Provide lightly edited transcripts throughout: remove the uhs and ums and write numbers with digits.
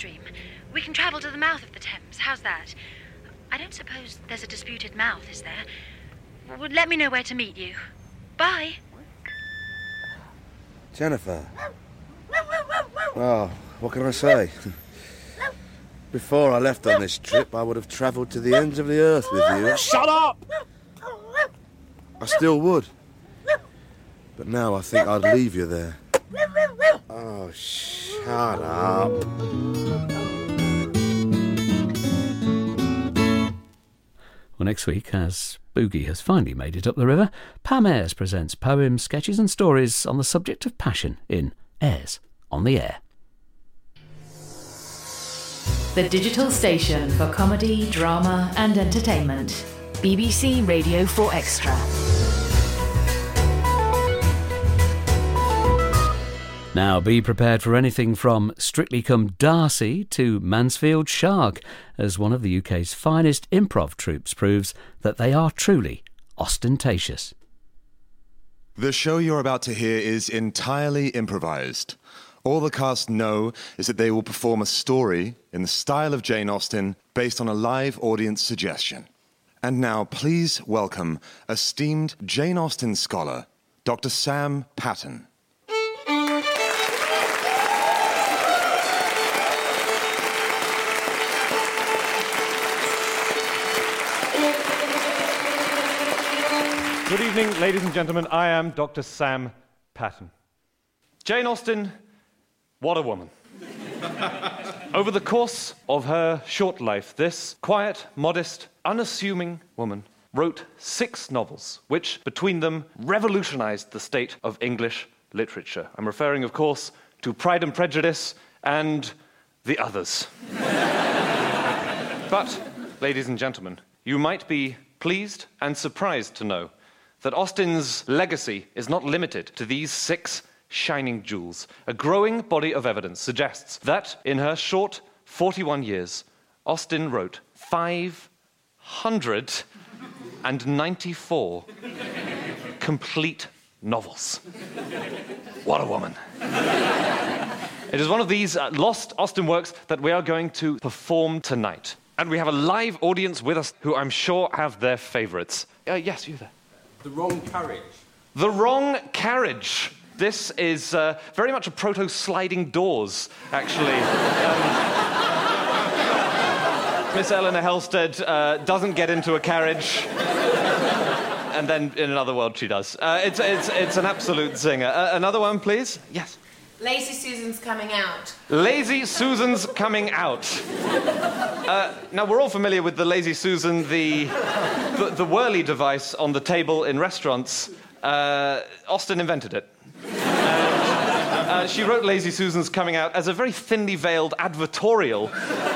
stream. We can travel to the mouth of the Thames. How's that? I don't suppose there's a disputed mouth, is there? Well, let me know where to meet you. Bye. Jennifer. Oh, what can I say? Before I left on this trip, I would have travelled to the ends of the earth with you. Shut up! I still would. But now I think I'd leave you there. Oh, shut up. Well, next week, as Boogie has finally made it up the river, Pam Ayres presents poems, sketches and stories on the subject of passion in Ayres on the Air. The digital station for comedy, drama and entertainment. BBC Radio 4 Extra. Now be prepared for anything from Strictly Come Darcy to Mansfield Shark, as one of the UK's finest improv troupes proves that they are truly ostentatious. The show you're about to hear is entirely improvised. All the cast know is that they will perform a story in the style of Jane Austen based on a live audience suggestion. And now please welcome esteemed Jane Austen scholar, Dr. Sam Paton. Good evening, ladies and gentlemen. I am Dr. Sam Paton. Jane Austen, what a woman. Over the course of her short life, this quiet, modest, unassuming woman wrote 6 novels, which, between them, revolutionized the state of English literature. I'm referring, of course, to Pride and Prejudice and the others. But, ladies and gentlemen, you might be pleased and surprised to know that Austen's legacy is not limited to these 6 shining jewels. A growing body of evidence suggests that in her short 41 years, Austen wrote 594 complete novels. What a woman. It is one of these lost Austen works that we are going to perform tonight. And we have a live audience with us who I'm sure have their favourites. Yes, you there. The Wrong Carriage. The Wrong Carriage. This is very much a proto-sliding doors, actually. Miss Eleanor Halstead doesn't get into a carriage, and then in another world she does. It's an absolute zinger. Another one, please? Yes. Lazy Susan's coming out. Lazy Susan's coming out. Now, we're all familiar with the Lazy Susan, the whirly device on the table in restaurants. Austen invented it. She wrote Lazy Susan's coming out as a very thinly veiled advertorial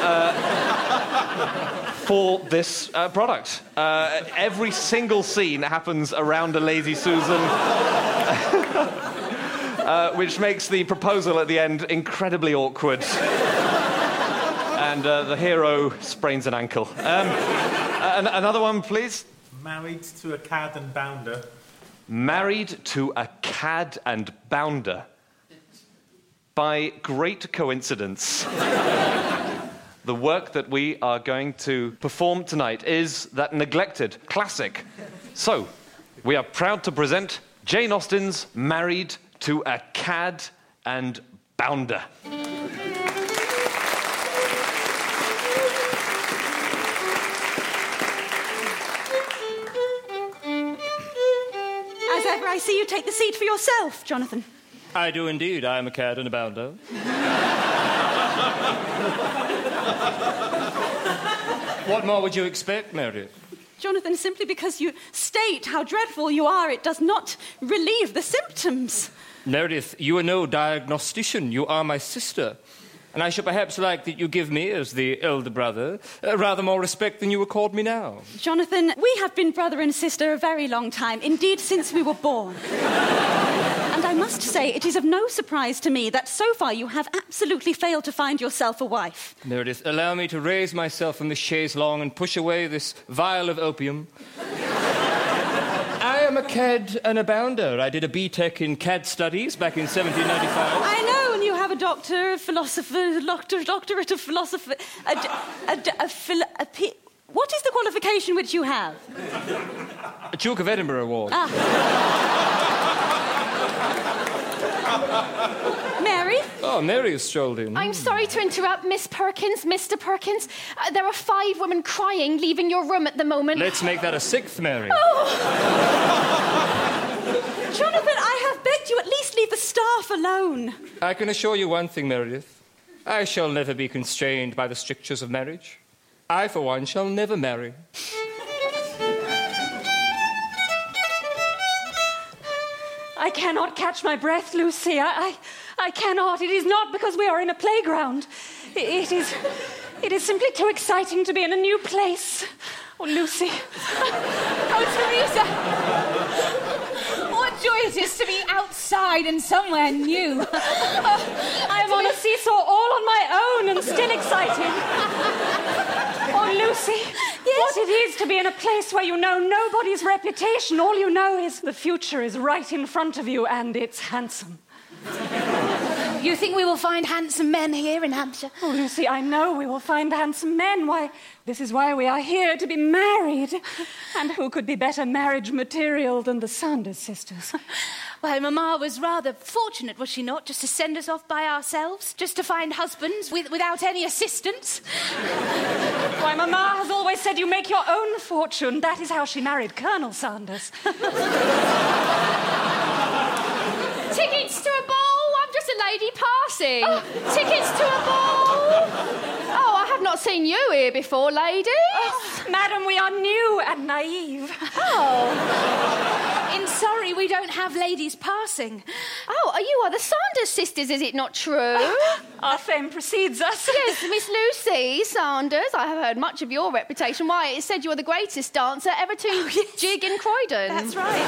for this product. Every single scene happens around a Lazy Susan, which makes the proposal at the end incredibly awkward. And the hero sprains an ankle. Another one, please. Married to a cad and bounder. Married to a cad and bounder. By great coincidence, the work that we are going to perform tonight is that neglected classic. So, we are proud to present Jane Austen's Married to a Cad and Bounder. As ever, I see you take the seat for yourself, Jonathan. I do indeed. I am a cad and a bounder. What more would you expect, Meredith? Jonathan, simply because you state how dreadful you are, it does not relieve the symptoms. Meredith, you are no diagnostician. You are my sister. And I should perhaps like that you give me, as the elder brother, rather more respect than you accord me now. Jonathan, we have been brother and sister a very long time, indeed since we were born. And I must say, it is of no surprise to me that so far you have absolutely failed to find yourself a wife. Meredith, allow me to raise myself from this chaise longue and push away this vial of opium. I am a cad and a bounder. I did a BTEC in CAD studies back in 1795. I know, and you have a doctor, a philosopher, doctorate of philosophy. What is the qualification which you have? A Duke of Edinburgh Award. Mary? Oh, Mary has strolled in. I'm sorry to interrupt, Miss Perkins, Mr. Perkins. There are 5 women crying leaving your room at the moment. Let's make that a 6th, Mary. Oh! Jonathan, I have begged you at least leave the staff alone. I can assure you one thing, Meredith. I shall never be constrained by the strictures of marriage. I, for one, shall never marry. I cannot catch my breath, Lucy. I cannot. It is not because we are in a playground. It is simply too exciting to be in a new place. Oh, Lucy. Oh, Teresa. What joy it is to be outside and somewhere new. I am on a seesaw all on my own and still excited. Oh, Lucy. Yes? What it is to be in a place where you know nobody's reputation. All you know is the future is right in front of you and it's handsome. You think we will find handsome men here in Hampshire? Oh, Lucy, I know we will find handsome men. Why, this is why we are here, to be married. And who could be better marriage material than the Sanders sisters? Well, Mamma was rather fortunate, was she not, just to send us off by ourselves, just to find husbands without any assistance? Why, Mamma has always said you make your own fortune. That is how she married Colonel Sanders. Tickets to a ball? I'm just a lady passing. Oh, tickets to a ball? Oh, I have not seen you here before, ladies. Oh, madam, we are new and naive. Oh. In Surrey, we don't have ladies passing. Oh, you are the Sanders sisters, is it not true? Our fame precedes us. Yes, Miss Lucy Sanders. I have heard much of your reputation. Why, it said you were the greatest dancer ever to jig in Croydon. That's right.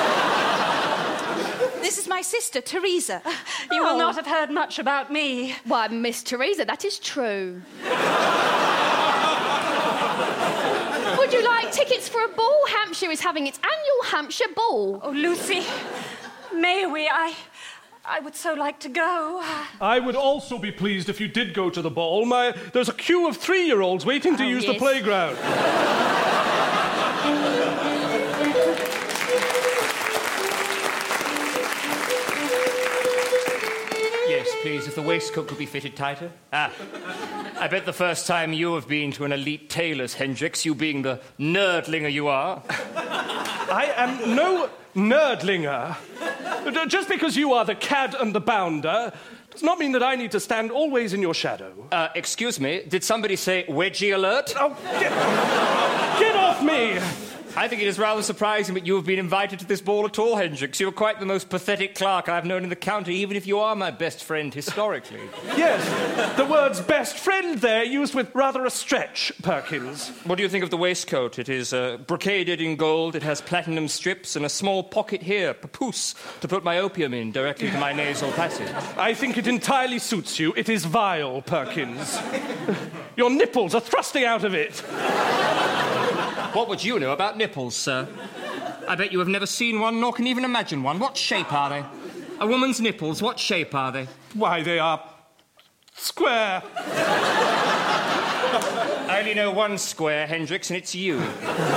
This is my sister, Teresa. You will not have heard much about me. Why, Miss Teresa, that is true. Would you like tickets for a ball? Hampshire is having its annual Hampshire Ball. Oh, Lucy, may we? I would so like to go. I would also be pleased if you did go to the ball. There's a queue of 3-year-olds waiting to use the playground. Yes, please, if the waistcoat could be fitted tighter. I bet the first time you have been to an elite tailor's, Hendricks, you being the nerdlinger you are. I am no nerdlinger. Just because you are the cad and the bounder does not mean that I need to stand always in your shadow. Excuse me, did somebody say wedgie alert? Oh, get off me! I think it is rather surprising that you have been invited to this ball at all, Hendricks. You are quite the most pathetic clerk I've known in the county, even if you are my best friend historically. Yes, the words best friend there used with rather a stretch, Perkins. What do you think of the waistcoat? It is brocaded in gold, it has platinum strips and a small pocket here, papoose, to put my opium in directly to my nasal passage. I think it entirely suits you. It is vile, Perkins. Your nipples are thrusting out of it. What would you know about nipples, sir? I bet you have never seen one, nor can even imagine one. What shape are they? A woman's nipples, what shape are they? Why, they are square. I only know one square, Hendricks, and it's you.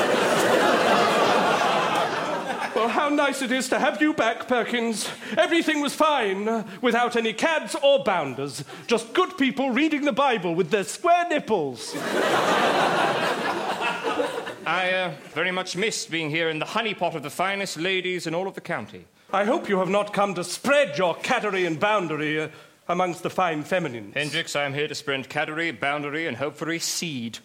Well, how nice it is to have you back, Perkins. Everything was fine, without any cads or bounders. Just good people reading the Bible with their square nipples. I very much missed being here in the honeypot of the finest ladies in all of the county. I hope you have not come to spread your caddery and boundary amongst the fine feminines. Hendricks, I am here to spread caddery, boundary, and hopefully seed.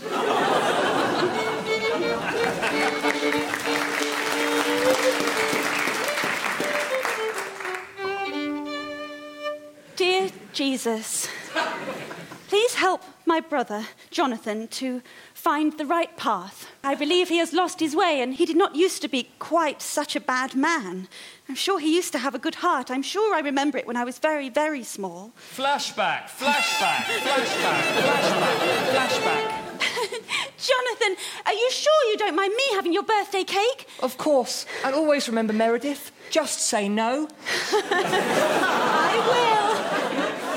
Dear Jesus, please help my brother, Jonathan, to find the right path. I believe he has lost his way, and he did not used to be quite such a bad man. I'm sure he used to have a good heart. I'm sure I remember it when I was very, very small. Flashback, flashback, flashback, flashback, flashback. Jonathan, are you sure you don't mind me having your birthday cake? Of course. And always remember, Meredith, just say no. I will.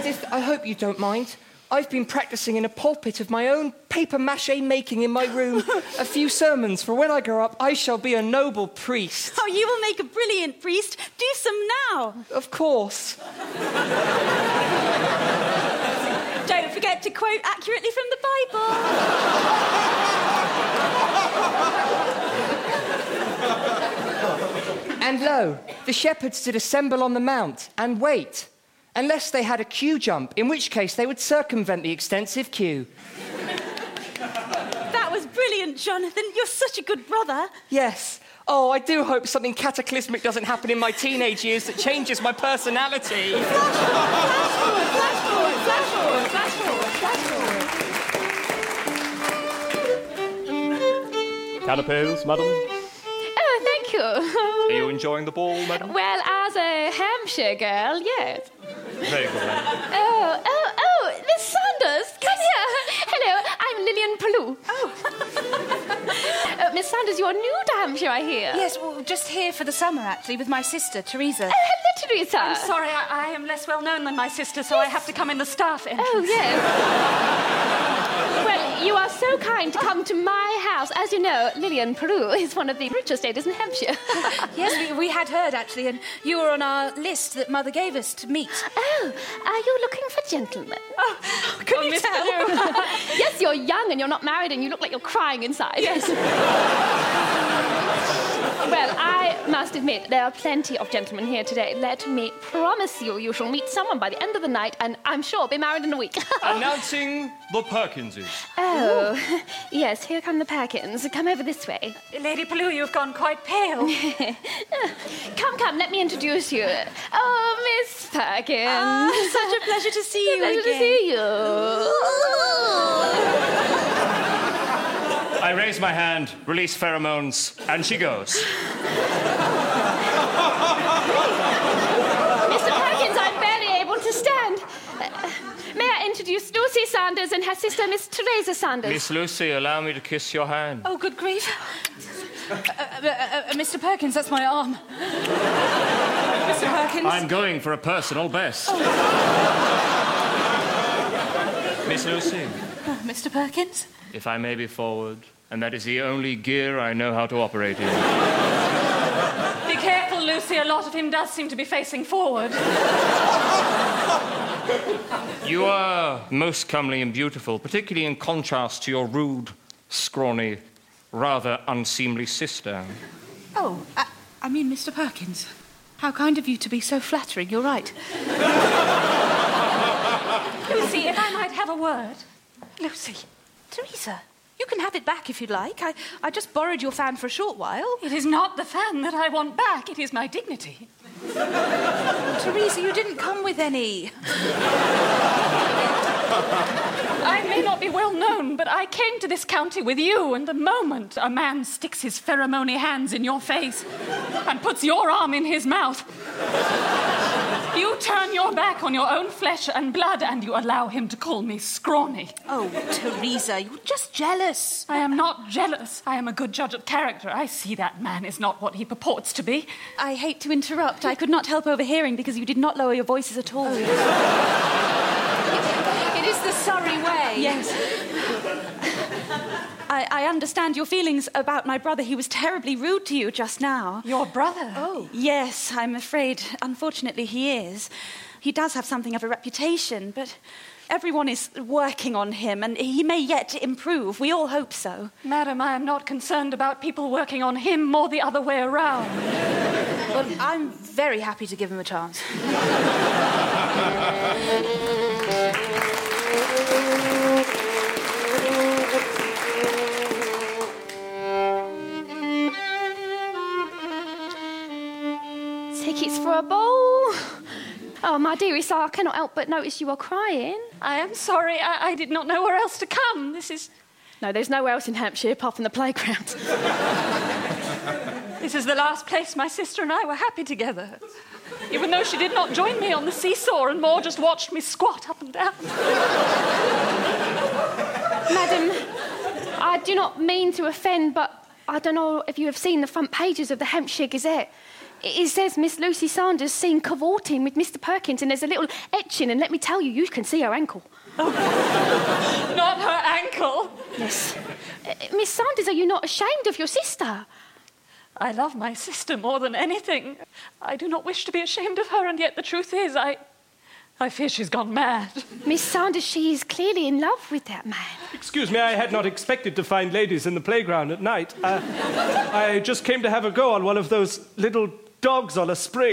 Edith, I hope you don't mind. I've been practising in a pulpit of my own papier-mâché making in my room a few sermons, for when I grow up, I shall be a noble priest. Oh, you will make a brilliant priest. Do some now. Of course. Don't forget to quote accurately from the Bible. And lo, the shepherds did assemble on the mount and wait, unless they had a queue jump, in which case they would circumvent the extensive queue. That was brilliant, Jonathan. You're such a good brother. Yes. Oh, I do hope something cataclysmic doesn't happen in my teenage years that changes my personality. Flash forward, flash forward, flash forward, flash forward. Canapes, madam? Oh, thank you. Are you enjoying the ball, madam? Well, as a Hampshire girl, yes. Very good, madam. Oh, Miss Sanders, come here. Hello, I'm Lillian Pellew. Miss Sanders, you're new to Hampshire, I hear. Yes, well, just here for the summer, actually, with my sister, Teresa. Oh, hello, Teresa. I'm sorry, I am less well known than my sister, so I have to come in the staff entrance. Oh, yes. Well, you are so kind to come to my house. As you know, Lillian Pellew is one of the richest ladies in Hampshire. Yes, we had heard, actually, and you were on our list that Mother gave us to meet. Oh, are you looking for gentlemen? Oh, can you tell? Yes, you're young and you're not married and you look like you're crying inside. Yes. Well, I must admit, there are plenty of gentlemen here today. Let me promise you, you shall meet someone by the end of the night, and I'm sure be married in a week. Announcing the Perkinses. Oh, yes, here come the Perkins. Come over this way. Lady Pellew, you've gone quite pale. Come, let me introduce you. Oh, Miss Perkins. Such a pleasure to see you Pleasure again. to see you. I raise my hand, release pheromones, and she goes. Mr. Perkins, I'm barely able to stand. May I introduce Lucy Sanders and her sister, Miss Teresa Sanders? Miss Lucy, allow me to kiss your hand. Oh, good grief. Mr. Perkins, that's my arm. Mr. Perkins? I'm going for a personal best. Oh. Miss Lucy. Mr. Perkins? If I may be forward, and that is the only gear I know how to operate in. Be careful, Lucy. A lot of him does seem to be facing forward. You are most comely and beautiful, particularly in contrast to your rude, scrawny, rather unseemly sister. Oh, I mean, Mr. Perkins. How kind of you to be so flattering. You're right. Lucy, if I might have a word. Lucy. Teresa, you can have it back if you'd like. I just borrowed your fan for a short while. It is not the fan that I want back. It is my dignity. Teresa, you didn't come with any. I may not be well known, but I came to this county with you, and the moment a man sticks his pheromony hands in your face and puts your arm in his mouth, you turn your back on your own flesh and blood and you allow him to call me scrawny. Oh, Teresa, you're just jealous. I am not jealous. I am a good judge of character. I see that man is not what he purports to be. I hate to interrupt. I could not help overhearing because you did not lower your voices at all. It is the Surrey way. Yes. I understand your feelings about my brother. He was terribly rude to you just now. Your brother? Oh. Yes, I'm afraid. Unfortunately, he is. He does have something of a reputation, but everyone is working on him, and he may yet improve. We all hope so. Madam, I am not concerned about people working on him, more the other way around. Well, I'm very happy to give him a chance. Tickets for a ball? Oh, my dearie, sir, I cannot help but notice you are crying. I am sorry. I did not know where else to come. This is... No, there's nowhere else in Hampshire apart from the playground. This is the last place my sister and I were happy together. Even though she did not join me on the seesaw and more just watched me squat up and down. Madam, I do not mean to offend, but I don't know if you have seen the front pages of the Hampshire Gazette. It says Miss Lucy Sanders seen cavorting with Mr. Perkins, and there's a little etching, and let me tell you, you can see her ankle. Oh. Not her ankle. Yes. Miss Sanders, are you not ashamed of your sister? I love my sister more than anything. I do not wish to be ashamed of her, and yet the truth is, I fear she's gone mad. Miss Sanders, she is clearly in love with that man. Excuse me, I had not expected to find ladies in the playground at night. I just came to have a go on one of those little dogs on a spring.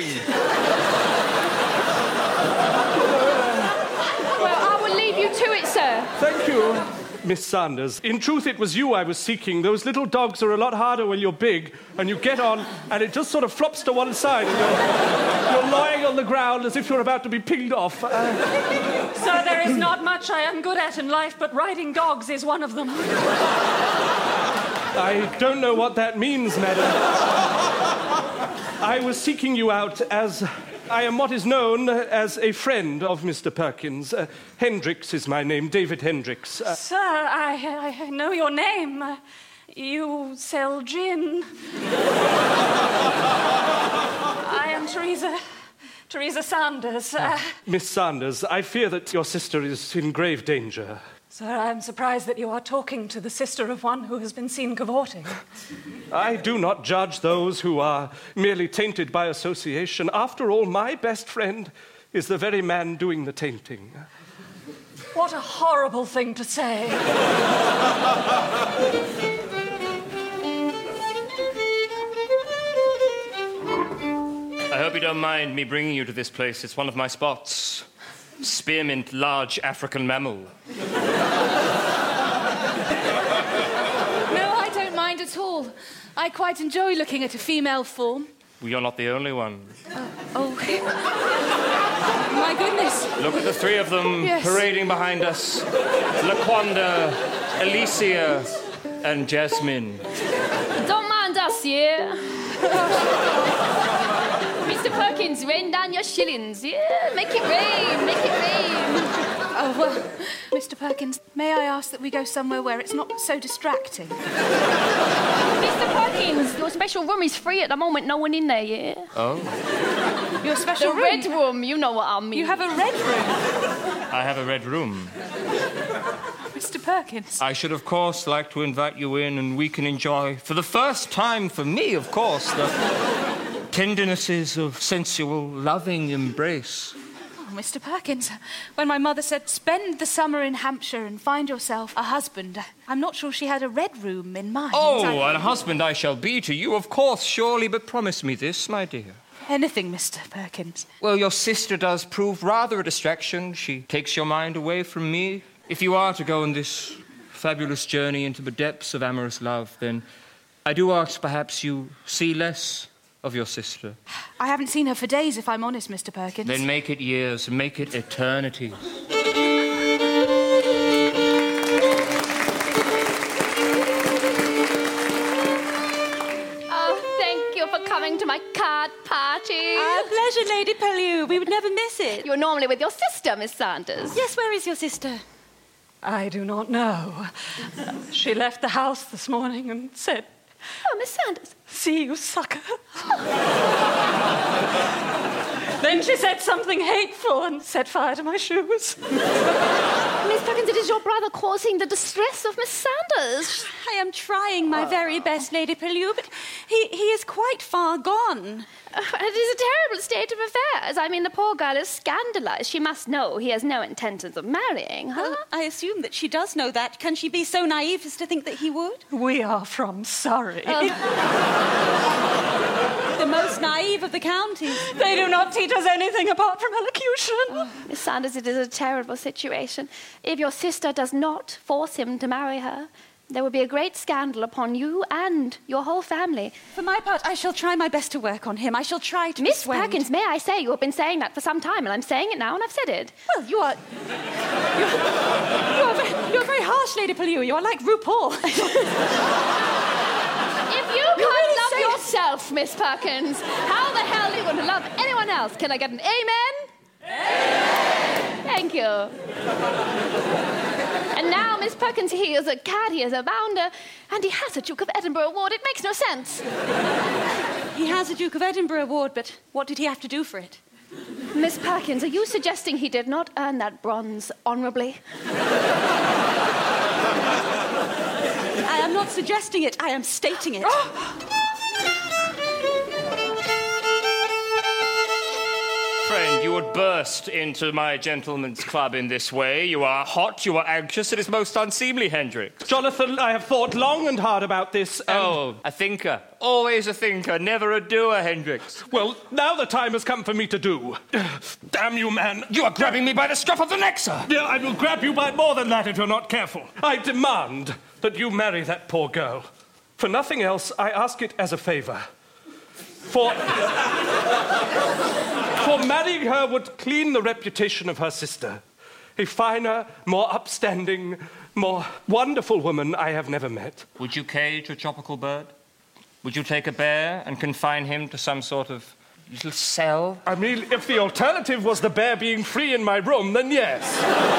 Well, I will leave you to it, sir. Thank you, Miss Sanders. In truth, it was you I was seeking. Those little dogs are a lot harder when you're big, and you get on, and it just sort of flops to one side, and you're lying on the ground as if you're about to be pinged off. Sir, there is not much I am good at in life, but riding dogs is one of them. I don't know what that means, madam. I was seeking you out as... I am what is known as a friend of Mr. Perkins. Hendricks is my name, David Hendricks. Sir, I know your name. You sell gin. I am Teresa Sanders. Miss Sanders, I fear that your sister is in grave danger. Sir, I am surprised that you are talking to the sister of one who has been seen cavorting. I do not judge those who are merely tainted by association. After all, my best friend is the very man doing the tainting. What a horrible thing to say. I hope you don't mind me bringing you to this place. It's one of my spots. Spearmint large African mammal. No, I don't mind at all. I quite enjoy looking at a female form. Well, you're not the only one. Oh. My goodness. Look at the three of them parading behind us. Laquanda, Alicia, and Jasmine. Don't mind us, yeah? Mr. Perkins, rain down your shillings. Yeah, make it rain, make it rain. Oh, well, Mr. Perkins, may I ask that we go somewhere where it's not so distracting? Mr. Perkins, your special room is free at the moment. No one in there, yeah? Oh. Your special room? The red room, you know what I mean. You have a red room? I have a red room. Mr. Perkins. I should, of course, like to invite you in and we can enjoy, for the first time for me, of course, the tendernesses of sensual, loving embrace. Oh, Mr. Perkins, when my mother said, spend the summer in Hampshire and find yourself a husband, I'm not sure she had a red room in mind. Oh, and a husband I shall be to you, of course, surely, but promise me this, my dear. Anything, Mr. Perkins. Well, your sister does prove rather a distraction. She takes your mind away from me. If you are to go on this fabulous journey into the depths of amorous love, then I do ask perhaps you see less of your sister. I haven't seen her for days, if I'm honest, Mr. Perkins. Then make it years, make it eternities. Oh, thank you for coming to my card party. Our pleasure, Lady Pellew. We would never miss it. You're normally with your sister, Miss Sanders. Yes, where is your sister? I do not know. She left the house this morning and said... Oh, Miss Sanders. See you, sucker. Then she said something hateful and set fire to my shoes. Miss Perkins, it is your brother causing the distress of Miss Sanders. I am trying my very best, Lady Pellew, but he is quite far gone. It is a terrible state of affairs. I mean, the poor girl is scandalised. She must know he has no intentions of marrying her. Well, I assume that she does know that. Can she be so naive as to think that he would? We are from Surrey. The most naive of the counties. They do not teach us anything apart from elocution. Oh, Miss Sanders, it is a terrible situation. If your sister does not force him to marry her, there will be a great scandal upon you and your whole family. For my part, I shall try my best to work on him. I shall try to Miss persuade... Perkins, may I say you have been saying that for some time, and I'm saying it now, and I've said it. Well, you're very harsh, Lady Pellew. You are like RuPaul. If you can't love yourself, Miss Perkins, how the hell are you going to love anyone else? Can I get an amen? Amen! Thank you. And now Miss Perkins, he is a cad, he is a bounder, and he has a Duke of Edinburgh award. It makes no sense. He has a Duke of Edinburgh award, but what did he have to do for it? Miss Perkins, are you suggesting he did not earn that bronze honourably? I am not suggesting it, I am stating it. Friend, you would burst into my gentleman's club in this way. You are hot, you are anxious, it is most unseemly, Hendricks. Jonathan, I have thought long and hard about this, and... Oh, a thinker. Always a thinker, never a doer, Hendricks. Well, now the time has come for me to do. Damn you, man. You are grabbing me by the scruff of the neck, sir. Yeah, I will grab you by more than that if you're not careful. I demand that you marry that poor girl. For nothing else, I ask it as a favour. For marrying her would clean the reputation of her sister. A finer, more upstanding, more wonderful woman I have never met. Would you cage a tropical bird? Would you take a bear and confine him to some sort of little cell? I mean, if the alternative was the bear being free in my room, then yes.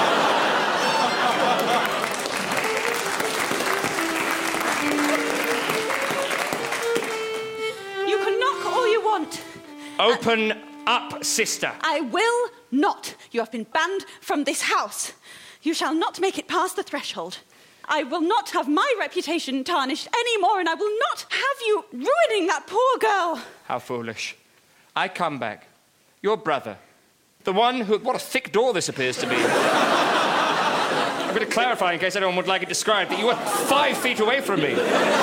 You can knock all you want. Open up, sister. I will not. You have been banned from this house. You shall not make it past the threshold. I will not have my reputation tarnished anymore, and I will not have you ruining that poor girl. How foolish. I come back. Your brother. The one who... What a thick door this appears to be. I'm going to clarify, in case anyone would like it described, that you are 5 feet away from me.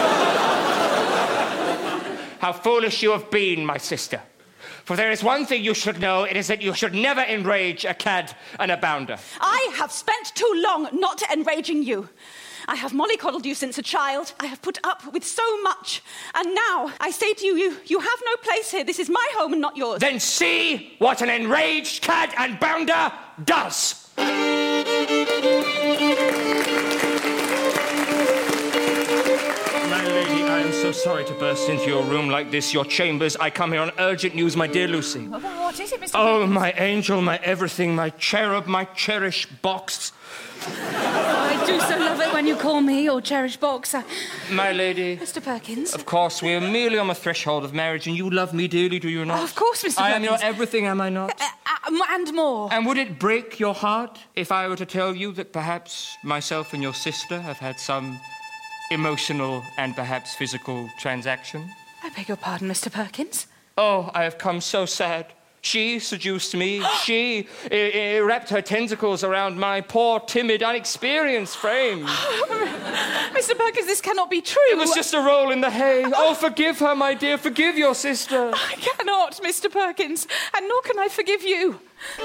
How foolish you have been, my sister. For there is one thing you should know, it is that you should never enrage a cad and a bounder. I have spent too long not enraging you. I have mollycoddled you since a child. I have put up with so much. And now I say to you, you have no place here. This is my home and not yours. Then see what an enraged cad and bounder does. My lady, I am so sorry to burst into your room like this, your chambers. I come here on urgent news, my dear Lucy. What is it, Mr. Oh, my angel, my everything, my cherub, my cherished box. I do so love it when you call me your cherished box. My lady. Mr. Perkins. Of course, we are merely on the threshold of marriage, and you love me dearly, do you not? Oh, of course, Mr. Perkins. I am your everything, am I not? And more. And would it break your heart if I were to tell you that perhaps myself and your sister have had some emotional and perhaps physical transaction? I beg your pardon, Mr. Perkins? Oh, I have come so sad. She seduced me. She wrapped her tentacles around my poor, timid, unexperienced frame. Mr. Perkins, this cannot be true. It was just a roll in the hay. Oh, forgive her, my dear. Forgive your sister. I cannot, Mr. Perkins, and nor can I forgive you.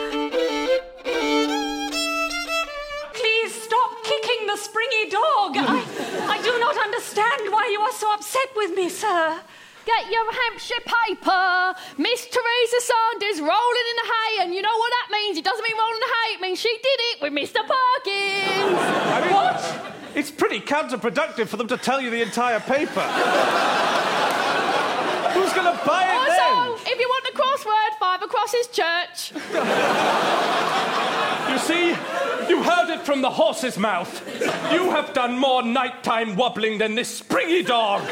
Please stop kicking the springy dog. I do not understand why you are so upset with me, sir. Get your Hampshire paper. Miss Teresa Sanders rolling in the hay, and you know what that means? It doesn't mean rolling in the hay, it means she did it with Mr. Perkins. I mean, what? It's pretty counterproductive for them to tell you the entire paper. Who's going to buy it then? Also, if you want the crossword, 5 across his church. You see, you heard it from the horse's mouth. You have done more nighttime wobbling than this springy dog.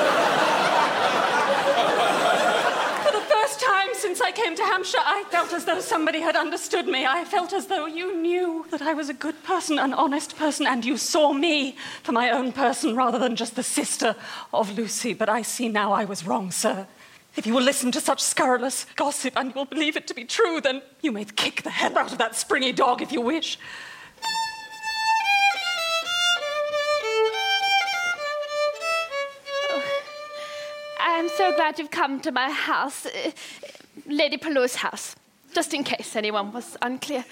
For the first time since I came to Hampshire, I felt as though somebody had understood me. I felt as though you knew that I was a good person, an honest person, and you saw me for my own person rather than just the sister of Lucy. But I see now I was wrong, sir. If you will listen to such scurrilous gossip and you will believe it to be true, then you may kick the hell out of that springy dog if you wish. I'm so glad you've come to my house, Lady Pelua's house, just in case anyone was unclear.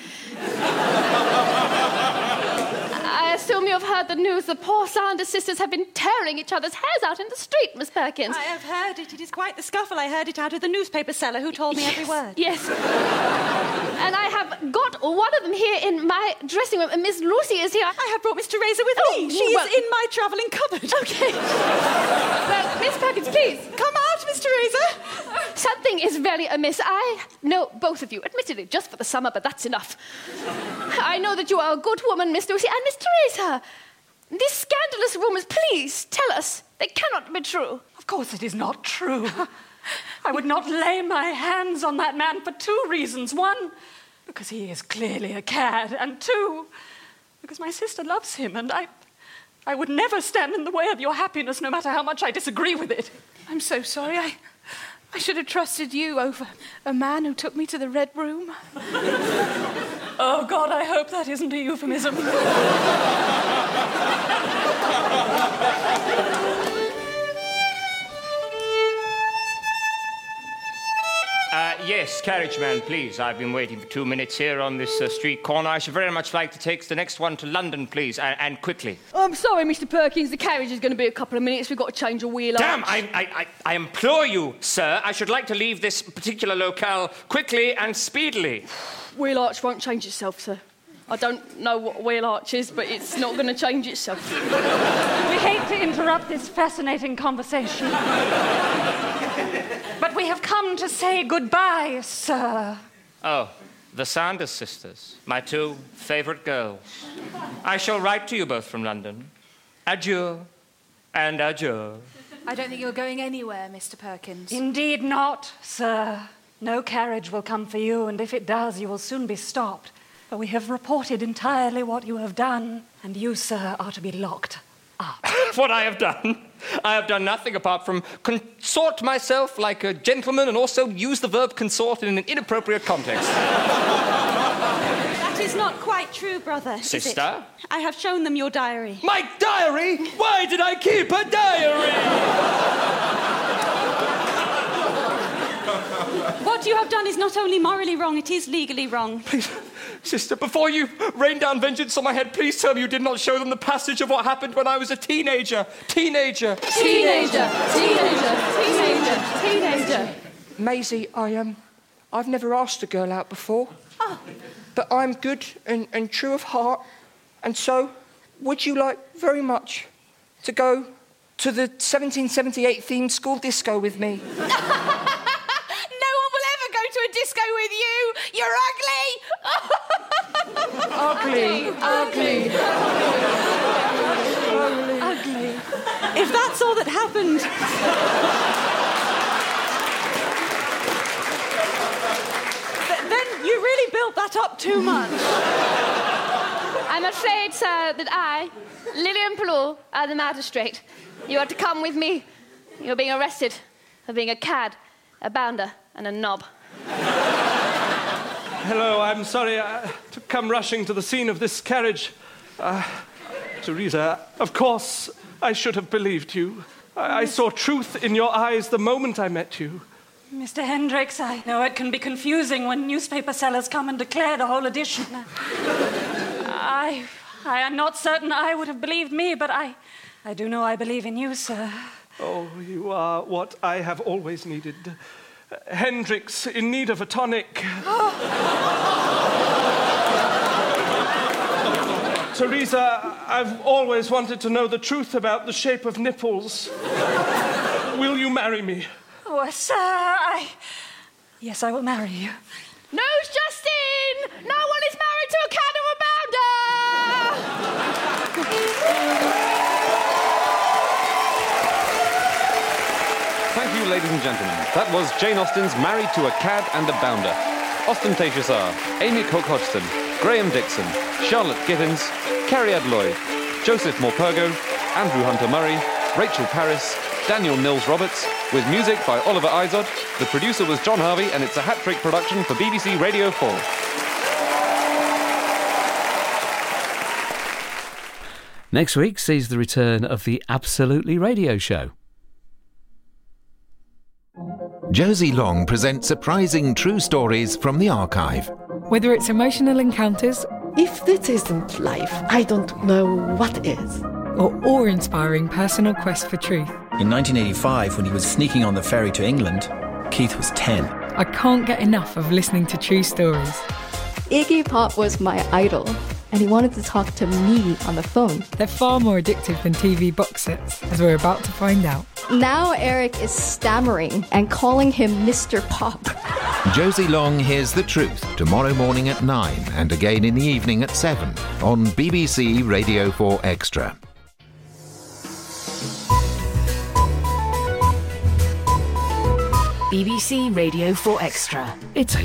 I assume you've heard the news. The poor Sanders sisters have been tearing each other's hairs out in the street, Miss Perkins. I have heard it. It is quite the scuffle. I heard it out of the newspaper seller who told me every word. Yes. And I have got one of them here in my dressing room. Miss Lucy is here. I have brought Miss Teresa with me. She is in my travelling cupboard. Okay. Well, Miss Perkins, please. Come out, Miss Teresa. Something is very amiss. I know both of you, admittedly, just for the summer, but that's enough. I know that you are a good woman, Miss Lucy, and Miss Teresa. These scandalous rumours, please tell us. They cannot be true. Of course it is not true. I would not lay my hands on that man for 2 reasons. 1, because he is clearly a cad, and 2, because my sister loves him, and I would never stand in the way of your happiness, no matter how much I disagree with it. I'm so sorry. I should have trusted you over a man who took me to the Red Room. Oh, God, I hope that isn't a euphemism. Yes, carriage man, please. I've been waiting for 2 minutes here on this street corner. I should very much like to take the next one to London, please, and quickly. I'm sorry, Mr. Perkins. The carriage is going to be a couple of minutes. We've got to change a wheel. Damn! I implore you, sir. I should like to leave this particular locale quickly and speedily. Wheel arch won't change itself, sir. I don't know what a wheel arch is, but it's not going to change itself. We hate to interrupt this fascinating conversation. But we have come to say goodbye, sir. Oh, the Sanders sisters, my 2 favourite girls. I shall write to you both from London. Adieu and adieu. I don't think you're going anywhere, Mr. Perkins. Indeed not, sir. No carriage will come for you, and if it does, you will soon be stopped. For we have reported entirely what you have done, and you, sir, are to be locked up. What I have done? I have done nothing apart from consort myself like a gentleman and also use the verb consort in an inappropriate context. That is not quite true, brother. Sister? I have shown them your diary. My diary? Why did I keep a diary? What you have done is not only morally wrong, it is legally wrong. Please, sister, before you rain down vengeance on my head, please tell me you did not show them the passage of what happened when I was a teenager. Teenager. Maisie, I've never asked a girl out before. Oh. But I'm good and true of heart. And so, would you like very much to go to the 1778 themed school disco with me? To a disco with you. You're ugly. Ugly. If that's all that happened. Then you really built that up too much. I'm afraid, sir, that I, Lillian Plou, the magistrate, you are to come with me. You're being arrested for being a cad, a bounder, and a knob. Hello, I'm sorry to come rushing to the scene of this carriage. Teresa, of course I should have believed you. I saw truth in your eyes the moment I met you. Mr. Hendricks, I know it can be confusing when newspaper sellers come and declare the whole edition. I am not certain I would have believed me, but I do know I believe in you, sir. Oh, you are what I have always needed. Hendricks in need of a tonic. Teresa, I've always wanted to know the truth about the shape of nipples. Will you marry me? Oh, sir, Yes, I will marry you. News just in! No one is married to a cad or a bounder! Thank you, ladies and gentlemen. That was Jane Austen's Married to a Cad and a Bounder. Ostentatious are Amy Cook Hodgson, Graham Dixon, Charlotte Gittins, Carrie Lloyd, Joseph Morpurgo, Andrew Hunter Murray, Rachel Paris, Daniel Mills Roberts, with music by Oliver Izod. The producer was John Harvey, and it's a hat-trick production for BBC Radio 4. Next week sees the return of the Absolutely Radio Show. Josie Long presents surprising true stories from the archive. Whether it's emotional encounters, if this isn't life, I don't know what is. Or awe-inspiring personal quest for truth. In 1985, when he was sneaking on the ferry to England, Keith was 10. I can't get enough of listening to true stories. Iggy Pop was my idol, and he wanted to talk to me on the phone. They're far more addictive than TV box sets, as we're about to find out. Now Eric is stammering and calling him Mr. Pop. Josie Long Hears the Truth, tomorrow morning at 9 and again in the evening at 7 on BBC Radio 4 Extra. BBC Radio 4 Extra. It's a